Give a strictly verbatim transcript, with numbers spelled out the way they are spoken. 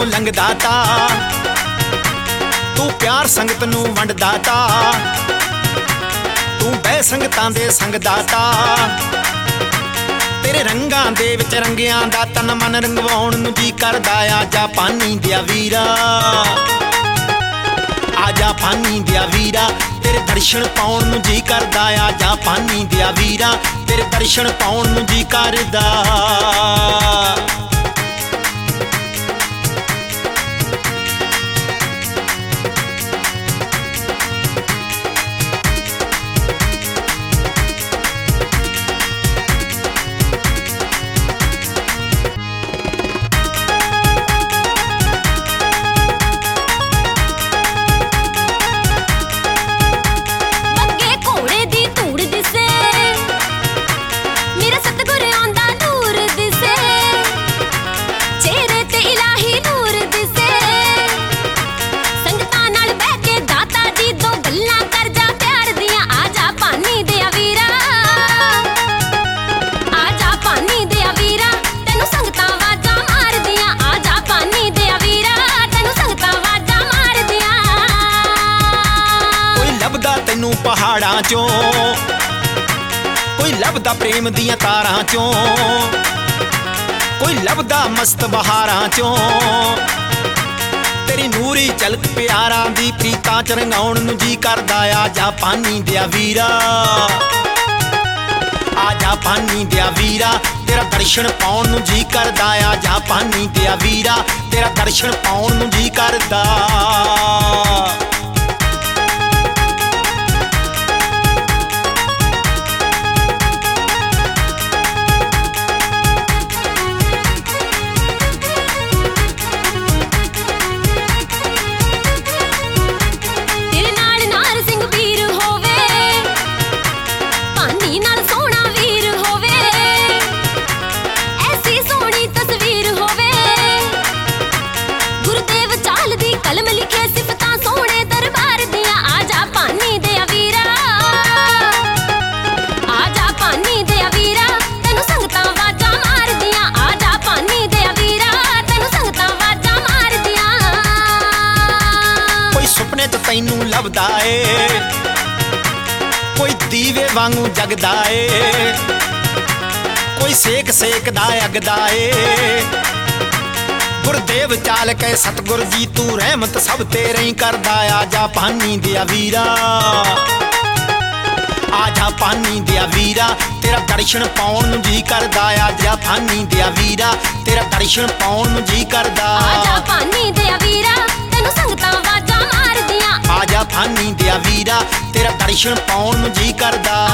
ਵਿੱਚੋਂ ਲੰਘਦਾ ਤਾ ਤੂੰ ਪਿਆਰ ਸੰਗਤ ਨੂੰ ਵੰਡਦਾ ਤਾ ਤੂੰ ਬਹਿ ਸੰਗਤਾਂ ਦੇ ਸੰਗ ਦਾਤਾ ਤੇਰੇ ਰੰਗਾਂ ਦੇ ਵਿੱਚ ਰੰਗਿਆਂ ਦਾ ਤਨ ਮਨ ਰੰਗਵਾਉਣ ਨੂੰ ਜੀ ਕਰਦਾ ਆ ਜਾਪਾਨੀ ਦਿਆ ਵੀਰਾ ਆ ਜਾਪਾਨੀ ਦਿਆ ਵੀਰਾ ਤੇਰੇ ਦਰਸ਼ਨ ਪਾਉਣ ਨੂੰ ਜੀ ਕਰਦਾ ਆ ਜਾਪਾਨੀ ਦਿਆ ਵੀਰਾ ਤੇਰੇ ਦਰਸ਼ਨ ਪਾਉਣ ਨੂੰ ਜੀ ਕਰਦਾ ਤੈਨੂੰ ਪਹਾੜਾਂ ਚੋਂ ਕੋਈ ਲੱਭਦਾ ਪ੍ਰੇਮ ਦੀਆਂ ਤਾਰਾਂ ਚੋਂ ਕੋਈ ਲੱਭਦਾ ਮਸਤ ਬਹਾਰਾਂ ਚੋਂ ਤੇਰੀ ਨੂਰੀ ਝਲਕ ਪਿਆਰਾਂ ਦੀ ਪ੍ਰੀਤਾਂ ਚ ਰੰਗਾਉਣ ਨੂੰ ਜੀ ਕਰਦਾ ਆ ਜਾਪਾਨੀ ਦਿਆ ਵੀਰਾ ਆ ਜਾਪਾਨੀ ਦਿਆ ਵੀਰਾ ਤੇਰਾ ਦਰਸ਼ਨ ਪਾਉਣ ਨੂੰ ਜੀ ਕਰਦਾ ਆ ਜਾਪਾਨੀ ਦਿਆ ਵੀਰਾ ਤੇਰਾ ਦਰਸ਼ਨ ਪਾਉਣ ਨੂੰ ਜੀ ਕਰਦਾ ਤੈਨੂੰ ਲੱਭਦਾ ਏ ਕੋਈ ਦੀਵੇ ਵਾਂਗੂ ਜਗਦਾ ਏ ਕੋਈ ਸੇਕ ਸੇਕਦਾ ਅਗਦਾ ਏ ਗੁਰਦੇਵ ਚਾਲ ਕੇ ਸਤਗੁਰ ਜੀ ਤੂੰ ਰਹਿਮਤ ਸਭ ਤੇਰੇ ਹੀ ਕਰਦਾ ਆ ਜਾਪਾਨੀ ਦਿਆ ਵੀਰਾ ਆ ਜਾਪਾਨੀ ਦਿਆ ਵੀਰਾ ਤੇਰਾ ਦਰਸ਼ਨ ਪਾਉਣ ਨੂੰ ਜੀ ਕਰਦਾ ਆ ਜਾਪਾਨੀ ਦਿਆ ਵੀਰਾ ਤੇਰਾ ਦਰਸ਼ਨ ਪਾਉਣ ਨੂੰ ਜੀ ਕਰਦਾ ਆ ਜਾਪਾਨੀ ਦਿਆ ਵੀਰਾ ਤੈਨੂੰ ਸੰਗਤਾਂ ਵਾਜਾਂ ਮਾਰਦੀਆਂ ਆ ਜਾਪਾਨੀ ਦਿਆ ਵੀਰਾ ਤੇਰਾ ਦਰਸ਼ਨ ਪਾਉਣ ਨੂੰ ਜੀ ਕਰਦਾ